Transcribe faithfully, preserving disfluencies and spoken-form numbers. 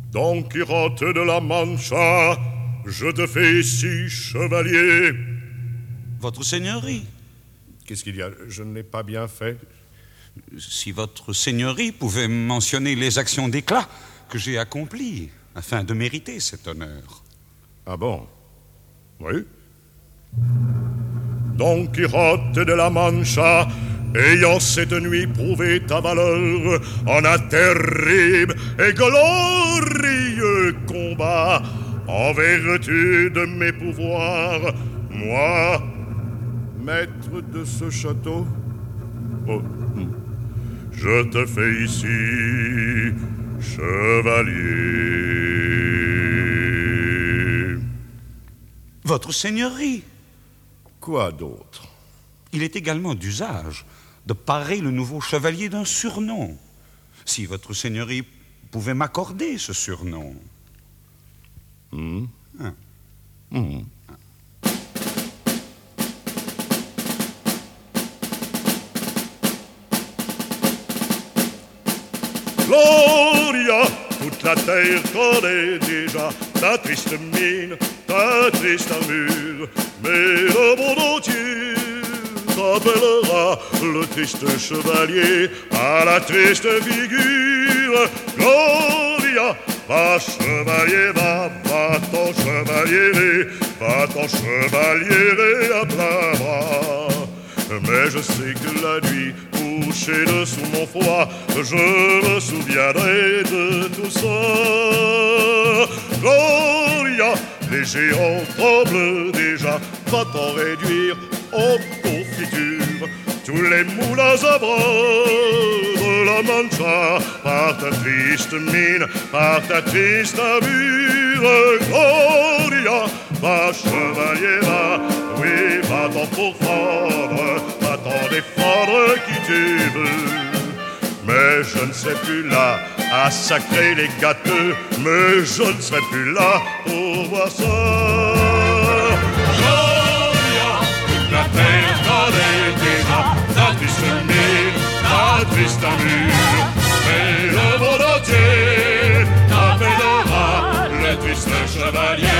Don Quichotte de la Mancha, je te fais ici chevalier. Votre seigneurie. Qu'est-ce qu'il y a? Je ne l'ai pas bien fait. Si votre seigneurie pouvait mentionner les actions d'éclat que j'ai accomplies afin de mériter cet honneur. Ah bon? Oui. Don Quichotte de la Mancha, ayant cette nuit prouvé ta valeur en un terrible et glorieux combat, en vertu de mes pouvoirs, moi, maître de ce château, oh, je te fais ici chevalier. Votre seigneurie. Quoi d'autre? Il est également d'usage de parer le nouveau chevalier d'un surnom. Si votre seigneurie pouvait m'accorder ce surnom. Mmh. Hein. Mmh. Gloria, toute la terre connaît déjà ta triste mine, ta triste armure, mais le monde entier t'appellera le triste chevalier à la triste figure. Gloria, va chevalier, va, va ton chevalier, va ton chevalier à plein bras. Mais je sais que la nuit, couché dessous mon foie, je me souviendrai de tout ça. Gloria, les géants tremblent déjà, va t'en réduire en confiture. Tous les moulins à bras de la Mancha, par ta triste mine, par ta triste armure. Gloria, va chevalier, va, oui, va t'en pourfendre, va t'en défendre qui tu veux. Mais je ne serai plus là à sacrer les gâteux, mais je ne serai plus là pour voir ça. Gloria, toute la terre connaît déjà ta triste mine, ta triste armure, mais le monde entier t'appellera le triste chevalier.